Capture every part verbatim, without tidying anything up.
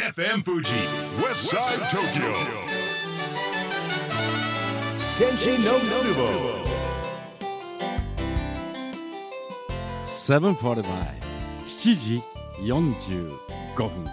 エフエム Fuji West Side Tokyo Kenshin no Tsubo セブンフォーティファイブ しちじよんじゅうごふんです。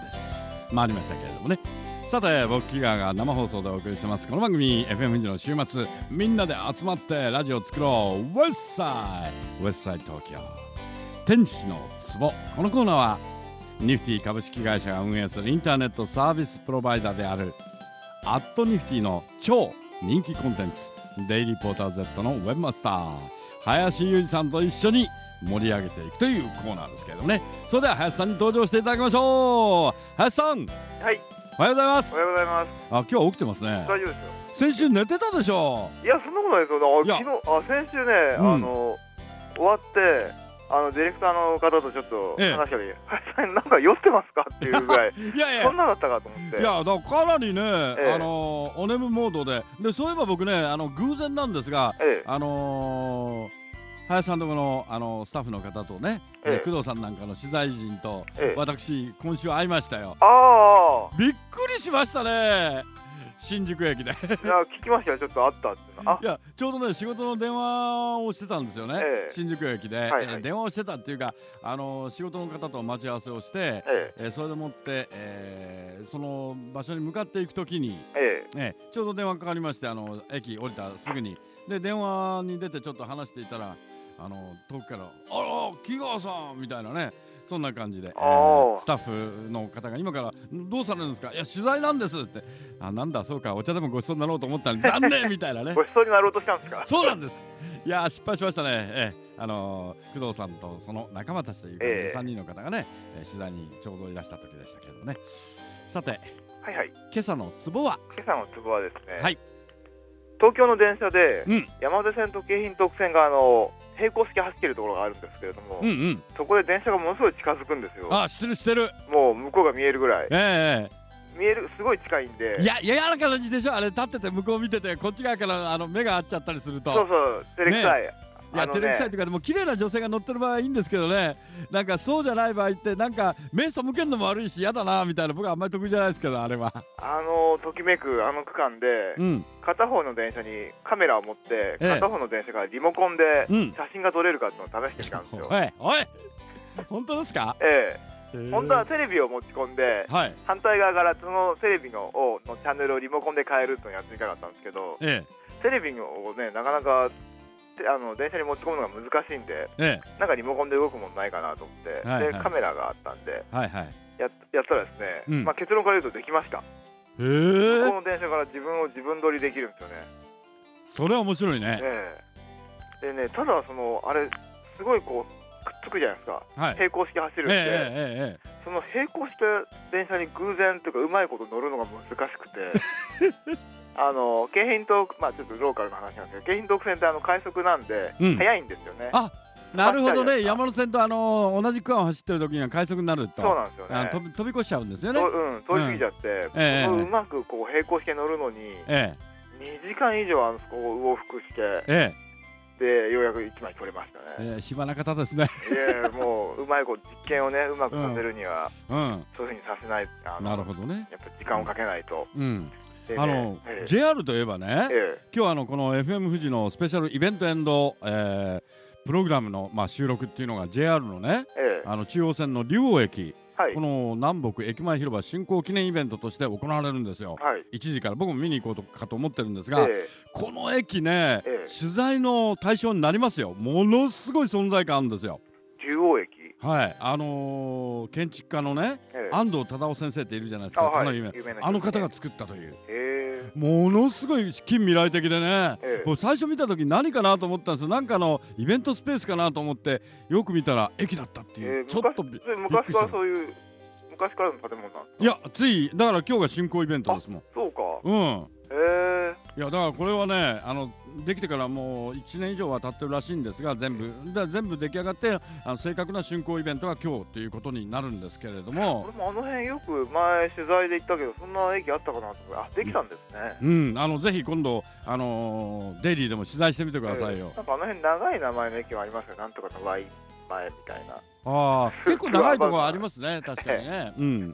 回りましたけれどもね。さて僕キガーが生放送でお送りしてますこの番組 エフエム 富士の週末みんなで集まってラジオを作ろう West Side West Side Tokyo 天使の壺。このコーナーはニフティ株式会社が運営するインターネットサービスプロバイダーであるアットニフティの超人気コンテンツデイリーポーター Z のウェブマスター林裕二さんと一緒に盛り上げていくというコーナーですけれどもね。それでは林さんに登場していただきましょう。林さん、 はい、 おはようございます。 おはようございます。 あ、今日は起きてますね。 大丈夫ですよ。 先週寝てたでしょ。 いや、そんなことないですよ。 いやあ、昨日、あ、先週ね、 うん、 あの終わってあのディレクターの方とちょっとええ話したり、林さんなんか酔ってますかっていうぐらいいやいやそんなだったかと思って。 いやだからかなりね、 ええあのお眠モードででそういえば僕ねあの偶然なんですが、 ええあのー林さんとこの、あのスタッフの方とね、 ええ工藤さんなんかの取材陣と、 ええ私今週会いましたよ。 あびっくりしましたね新宿駅であ、いや聞きましたよ。ちょっとあったっていうの。あ、 いやちょうどね仕事の電話をしてたんですよね、 ええ新宿駅で、 はいはいえー電話をしてたっていうか、あの仕事の方と待ち合わせをして、 ええーそれでもって、えーその場所に向かっていくときに、 えええーちょうど電話かかりまして、あの駅降りたすぐにで電話に出てちょっと話していたら、あの遠くから「あら木川さん」みたいなね、そんな感じで、えあーースタッフの方が今から「どうされるんですか?」「いや取材なんです」って「あ、なんだそうか、お茶でもごちそうになろうと思ったのに残念」みたいなねごちそうになろうとしたんですか。 そうなんです。いやー失敗しましたね。えーあのー工藤さんとその仲間たちというか、 ええさんにんの方がね、えー取材にちょうどいらした時でしたけどね。さてはいはい。 今朝のツボは、 今朝のツボはですね、 はい東京の電車で、 うん山手線と京浜東北線があの並行して走っているところがあるんですけれども、 うんうん、 そこで電車がものすごい近づくんですよ。 あ、してるしてる、 もう向こうが見えるぐらいえ見える、すごい近いんで。 えいや嫌な感じでしょ、あれ立ってて向こう見ててこっち側からあの目が合っちゃったりすると。 そうそう照れくさい、 いや、 あのね照れくさいというか、でも綺麗な女性が乗ってる場合はいいんですけどね、なんかそうじゃない場合ってなんか目背けるのも悪いし嫌だなみたいな、僕はあんまり得意じゃないですけど、あれはあのときめくあの区間で、 うん片方の電車にカメラを持って、 ええ片方の電車からリモコンでうん写真が撮れるかっていうのを試してみたんですよ。 おいおい本当ですか？ えへーえ、本当はテレビを持ち込んで、 はい、 反対側からそのテレビのをのチャンネルをリモコンで変えるっていうのをやってみたかったんですけど、 えテレビをねなかなかてあの電車に持ち込むのが難しいんで、 ええなんかリモコンで動くものないかなと思って、 はいはいでカメラがあったんでえはいはいややったらですね、 うんまあ、結論から言うとできました。 へえ、 この電車から自分を自分撮りできるんですよね。 それは面白いね。 ええ、でね、ただそのあれすごいこうくっつくじゃないですか、 はい、 並行して走るんで、 えええええその並行して電車に偶然というかうまいこと乗るのが難しくてあの京浜東北、まあちょっとローカルの話なんですけど、京浜東北線ってあの快速なんで、 うん速いんですよね。 あ、なるほどね、 走ったりとか山手線とあの同じ区間を走ってる時には快速になると、 そうなんですよね。 あの飛び飛び越しちゃうんですよね。 とうん、通り過ぎちゃって、 ええそのうまくこう並行して乗るのにえにじかん以上あのそこを往復してえ、えでようやくいちまい撮れましたえ、 ね。 ええ、暇な方ですね。 いやもううまいこと実験をねうまくさせるには、 うん、 そういうふうにさせない、あのなるほどね。 やっぱ時間をかけないと。 うん、 でねあの、 ええジェイアール といえばね、 え今日あのこの エフエム 富士のスペシャルイベントエンド、えープログラムの、まあ、収録っていうのが ジェイアール のね、 えええあの中央線の竜王駅、 はいこの南北駅前広場竣工記念イベントとして行われるんですよ。 はいいちじから僕も見に行こうとかと思ってるんですが、 えこの駅ね、 ええ取材の対象になりますよ。ものすごい存在感あるんですよ。 え中央駅、 はい、あのー建築家のね、 ええ安藤忠雄先生っているじゃないですか、 あはいかなり有名有名な人あの方が作ったというええものすごい近未来的でね、 ええこう最初見た時何かなと思ったんですよ。なんかのイベントスペースかなと思ってよく見たら駅だったっていう、 ええちょっとび昔昔からそういう昔からの建物なんですか。 いやついだから今日が竣工イベントですもん。 そうか。 うん、 ええいやだからこれはね、あのできてからもういちねん以上は経ってるらしいんですが、全部だ全部出来上がって、あの正確な竣工イベントが今日ということになるんですけれども、 俺もあの辺よく前取材で行ったけどそんな駅あったかなと思って、あできたんですね。 うん、あのぜひ今度、あのーデイリーでも取材してみてくださいよ。 ええなんかあの辺長い名前の駅もありますよ。なんとかの Y 前みたいな。 ああ、結構長いところありますね、確かにね。うん、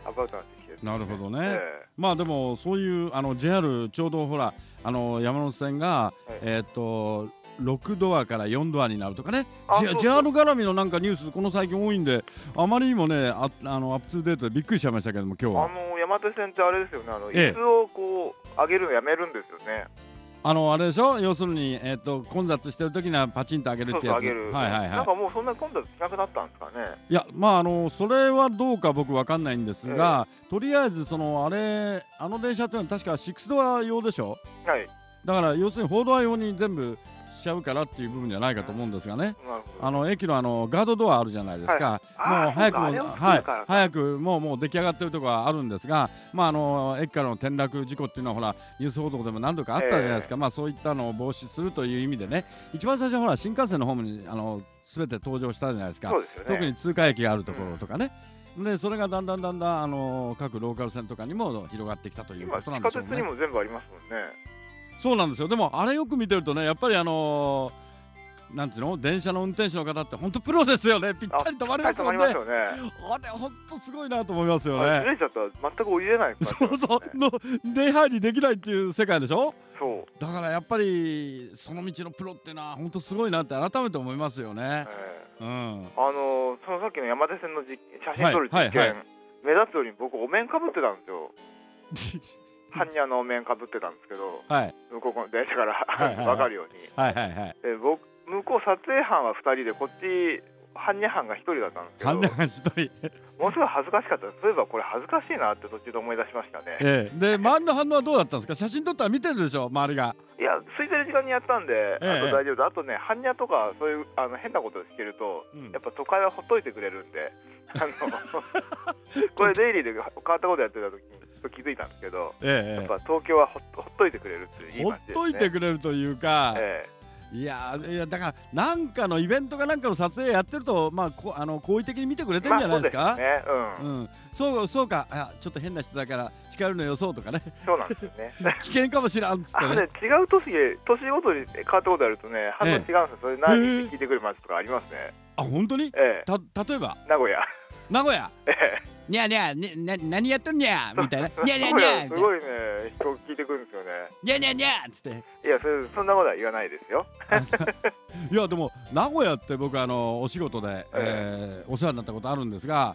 アバウトな時期です、ね、 なるほどね、 えー、 まあでもそういうあの ジェイアール ちょうどほらあの山手線が、はい、えっ、ー、とろくドアからよんドアになるとかね、 ジェイアール 絡みのなんかニュースこの最近多いんで、あまりにもね あ, あのアップツーデートでびっくりしちゃいましたけども、今日はあの山手線ってあれですよね、あの椅子をこう上げるのやめるんですよね。 あのあれでしょ、要するに、えー、と混雑してる時にはパチンと上げるってやつ。 そうそう上げる、はいはいはい、なんかもうそんな混雑しなくなったんですかね。 いやまああのそれはどうか僕わかんないんですが、えー、とりあえずそのあれあの電車っていうのは確かろくドア用でしょ。 はい。 だから要するによんドア用に全部しちゃうからっていう部分じゃないかと思うんですがね、うん、あの駅のあのガードドアあるじゃないですか、はい、もう早くも、はい、早くもうもう出来上がってるところはあるんですが、まあ、あの駅からの転落事故っていうのはほらニュース報道でも何度かあったじゃないですか、えーまあ、そういったのを防止するという意味でね、一番最初はほら新幹線のホームにあの全て登場したじゃないですか。 そうですよね、 特に通過駅があるところとかね、うん、でそれがだんだんだんだんあの各ローカル線とかにも広がってきたということなんでしょうね。 今地下鉄にも全部ありますもんね。 そうなんですよ。でもあれよく見てるとね、やっぱりあのーなんていうの、電車の運転手の方って本当プロですよね。ぴったり止まりますもんね。あれ本当すごいなと思いますよね。 ずれちゃったら全く降りれない、ね、 そうそうの出入りできないっていう世界でしょ。 そうだからやっぱりその道のプロっていうのは本当すごいなって改めて思いますよね、 えー、 うん、 あのー、そのさっきの山手線の写真撮る実験、はいはいはい、目立つように僕お面かぶってたんですよ般若のお面かぶってたんですけど、はい、向こうの電車から分かるように、はいはいはい、で僕向こう撮影班はふたりでこっち般若班がひとりだったんですけど、 般若班ひとりものすごい恥ずかしかったです。そういえばこれ恥ずかしいなって途中で思い出しましたね、 ええ、で周りの反応はどうだったんですか。写真撮ったら見てるでしょ周りが。いや空いてる時間にやったんで、ええ、あと大丈夫だ。あとね般若とかそういうあの変なことをしてると、うん、やっぱ都会はほっといてくれるんであのこれデイリーで変わったことやってた時に気づいたんですけど、ええ、やっぱ東京はほ っ, ほっといてくれるっていういい街ですね。 ほっといてくれるというか、ええ、いやいやだからなんかのイベントかなんかの撮影やってると、まあ、こあの好意的に見てくれてるんじゃないですか。まあ、そうですね、うんうん、そうそうか、あちょっと変な人だから近寄るのよそうとかね。 そうなんですよね危険かもしれんっつってね。 ね違う都市で年ごとに変わったことあるとね反応違うんですよ、ええ、それ何って聞いてくる街とかありますね。 あ本当に、 ええ、 た例えば名古屋名古屋、 ええにゃにゃにゃ何やっとんにゃみたいなにゃにゃにゃすごいね人聞いてくるんですよね。 にゃにゃにゃっつって。いや そ, そんなことは言わないですよいやでも名古屋って僕あのお仕事で、えー、お世話になったことあるんですが、はい、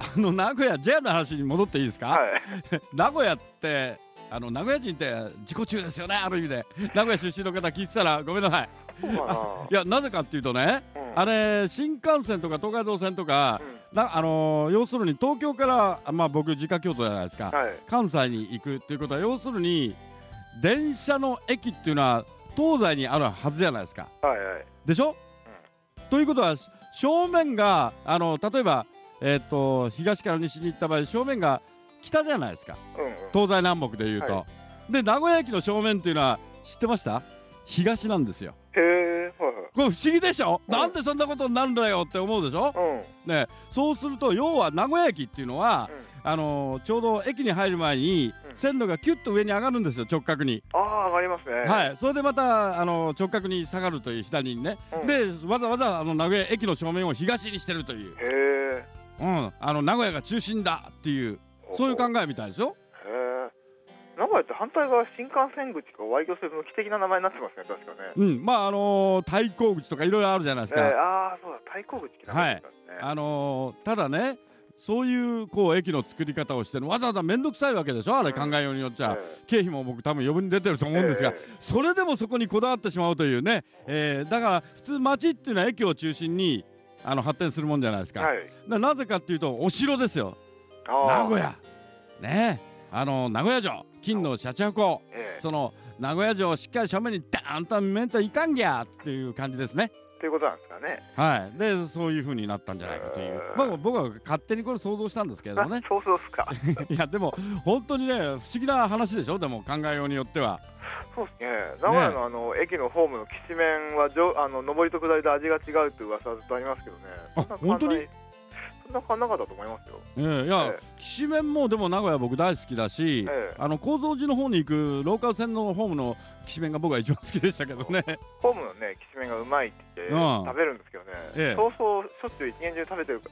あの名古屋 ジェイアール の話に戻っていいですか、はい、名古屋ってあの名古屋人って自己中ですよね。ある意味で名古屋出身の方聞いてたらごめんなさい。いやなぜかっていうとね、うん、あれ新幹線とか東海道線とか、うん、なあのー、要するに東京から、まあ、僕実家京都じゃないですか、はい、関西に行くっていうことは要するに電車の駅っていうのは東西にあるはずじゃないですか、はいはい、でしょ、うん、ということは正面があの例えば、えー、と東から西に行った場合正面が北じゃないですか、うんうん、東西南北でいうと、はい、で名古屋駅の正面っていうのは知ってました？東なんですよ。 へー、 これ不思議でしょ、うん、なんでそんなことになるんだよって思うでしょ、うんね、そうすると要は名古屋駅っていうのは、うん、あのー、ちょうど駅に入る前に、うん、線路がキュッと上に上がるんですよ直角に。 ああ上がりますね。 はい、それでまた、あのー、直角に下がるという左にね、うん、でわざわざあの名古屋駅の正面を東にしてるという。 へー、うん、あの名古屋が中心だっていうそういう考えみたいですよ。 名古屋って反対側新幹線口かワイキョセブの無機的な名前になってますね確かね。 うんまああのー、対向口とかいろいろあるじゃないですか、 えー、ああそうだ対向口って名前だったんですね、 はい、あのー、ただねそういうこう駅の作り方をしてるわざわざ面倒くさいわけでしょあれ、うん、考えようによっちゃ、えー、経費も僕多分余分に出てると思うんですが、えー、それでもそこにこだわってしまうというね、えー、だから普通街っていうのは駅を中心にあの発展するもんじゃないですか、はい、だなぜかっていうとお城ですよ名古屋ねえあの名古屋城金のシャチハコ、ええ、その名古屋城をしっかり正面にダーンと見めんといかんぎゃっていう感じですね。 ということなんですかね。 はい。でそういう風になったんじゃないかという、まあ、僕は勝手にこれ想像したんですけれどもね。 想像ですかいやでも本当にね不思議な話でしょ。でも考えようによっては。 そうですね。名古屋のあの、ね、駅のホームのきしめんはじょあの上りと下りで味が違うっていう噂はずっとありますけどね。 あ本当にそんな変わんなかったと思いますよ。 えー、いや、えー、きしめんもでも名古屋僕大好きだし、えー、あの高蔵寺の方に行くローカル線のホームのきしめんが僕は一番好きでしたけどね。 ホームのねきしめんがうまいって言って、うん、食べるんですけどね、えー、そうそうしょっちゅう一年中食べてる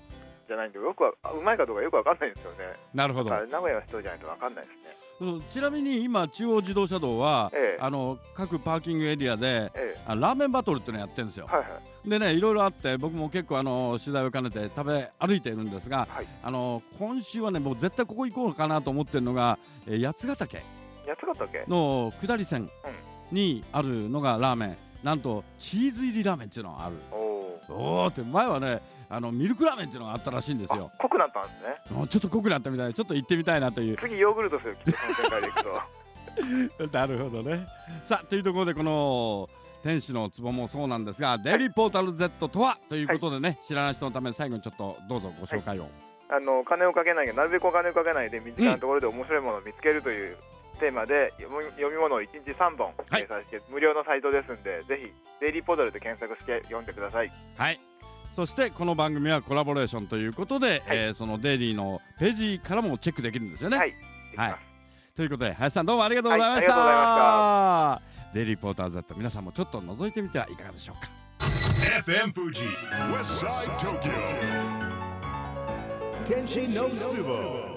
じゃないんで、よくはうまいかどうかよくわかんないんですよね。 なるほど。 名古屋の人じゃないとわかんないですね。 ちなみに今中央自動車道は、ええ、あの各パーキングエリアで、ええ、あラーメンバトルっていうのやってるんですよ。はいはい、でね、いろいろあって僕も結構あの取材を兼ねて食べ歩いているんですが、はい、あの今週はねもう絶対ここ行こうかなと思ってるのが、え八ヶ岳八ヶ岳の下り線にあるのがラーメン、なんとチーズ入りラーメンっていうのがある。おおって前はねあのミルクラーメンっていうのがあったらしいんですよ。 濃くなったんですね。 もうちょっと濃くなったみたいでちょっと行ってみたいなという。 次ヨーグルトするきっとその展開でいくとなるほどね。さあというところでこの天使の壺もそうなんですが、はい、デイリーポータル Z とはということでね、はい、知らない人のために最後にちょっとどうぞご紹介を。はい、 あの金をかけないなるべくお金をかけないで身近なところで面白いものを見つけるというテーマで、うん、読み物をいちにちさんぼん掲載して、はい、無料のサイトですんでぜひデイリーポータルで検索して読んでください。 はい、そしてこの番組はコラボレーションということで、はい、えー、そのデイリーのページからもチェックできるんですよね。 はい、はい、 ということで林さんどうもありがとうございました。 はい、ありがとうございました。デイリーポーター Z 皆さんもちょっと覗いてみてはいかがでしょうか。 エフエム Fuji West Side Tokyo Kenshin no Tsubo